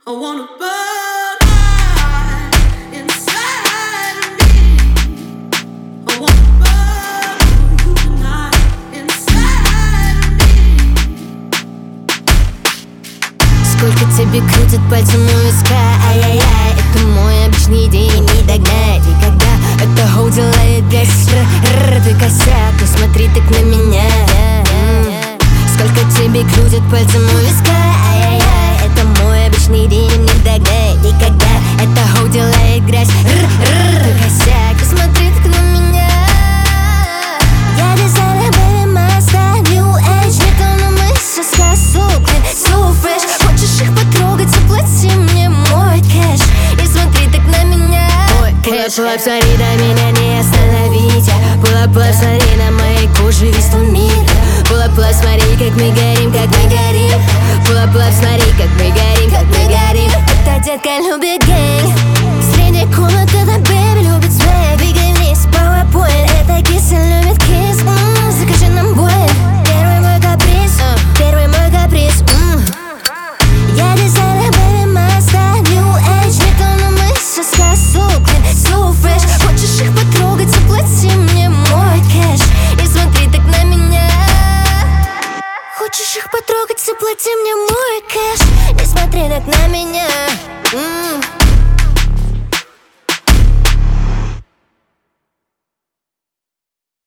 I wanna burn inside of me. I wanna burn tonight inside of me. Сколько тебе крутят пальцем у виска, ай-яй-яй. Это мой обычный день, не догнать. И когда это хоу делает грязь, ты косяк, ну смотри так на меня. Сколько тебе крутят пальцем у виска, ай-яй-яй. Это мой обычный день, не догнать. И когда это хоу делает грязь, ты косяк, ну смотри так на меня. Я дизайнер, baby, my style, new age. Не то, но мы соска, so clean, so fresh. Хочешь их потрогать, заплати мне мой кэш. И смотри так на меня. Pull up, смотри, до меня не остановить. Pull up, смотри, на моей коже весь тот мир. Pull up, смотри, как мы горим, как мы горим. Pull up, смотри, как мы горим, как мы горим. Эта детка любит гэнг. Средняя комната, да, baby, любит свэг. Двигай вниз, PowerPoint. Эта киса любит кисс. Закажи нам бой. Первый мой каприз, первый мой каприз. Я дизайнер, baby, my style, new age. Не то, но мы соска, so clean, so fresh. Хочешь их потрогать, заплати мне мой кэш. И смотри так на меня. Хочешь их потрогать, заплати мне мой кэш. И смотри так на меня.